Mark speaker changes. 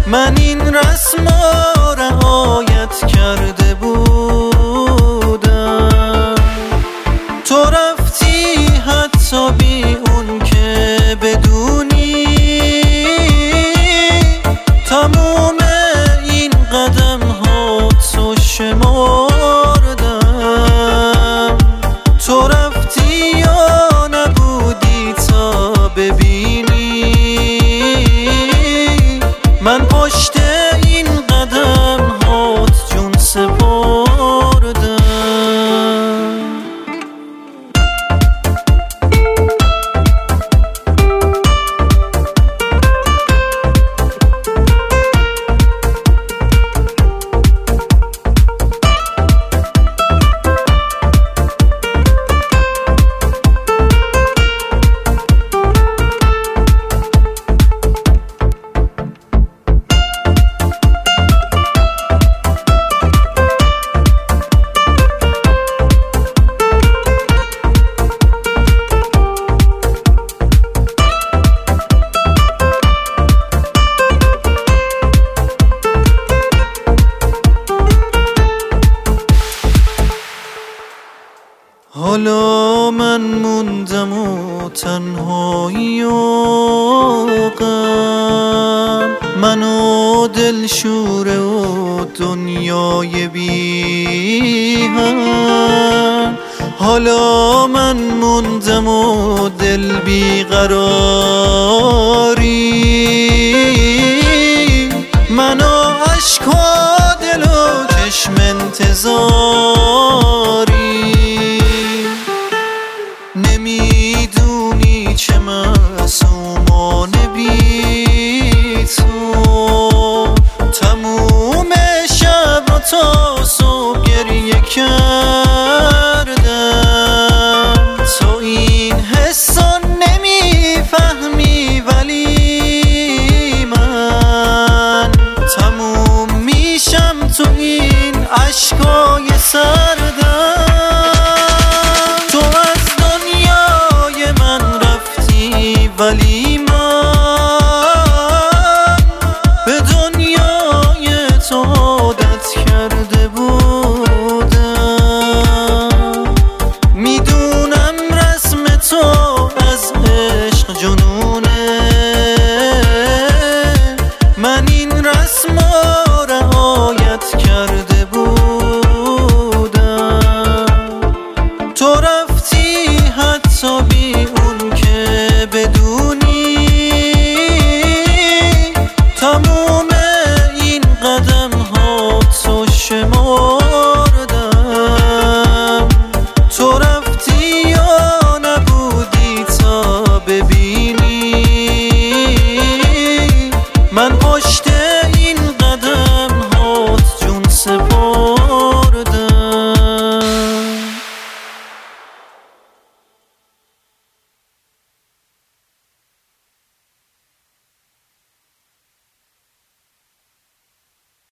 Speaker 1: من این رسما رعایت کرده بودم، تو رفتی حتی بی اون که بدونی تموم این قدم ها تو شمردم. تو رفتی یا نبودی تا ببینی من پشت این قدم هات جون سپردم. حالا من موندم و تنهایی و غم، من و دلشوره و دنیای بی هم. حالا من موندم و دل بی قراری، من و عشق و دل و چشم انتظاری. نمیدونی چه معصومانه بی تو تموم شب رو تا صبح گریه کردم. تو این حسا نمیفهمی ولی من تموم میشم تو این عشقای سردم. ولی من به دنیای تو عادت کرده بودم. میدونم رسم تو از عشق جنونه، من این رسما رعایت کرده بودم. تو رفتی حتی بی اون که بدونی تموم این قدم ها تو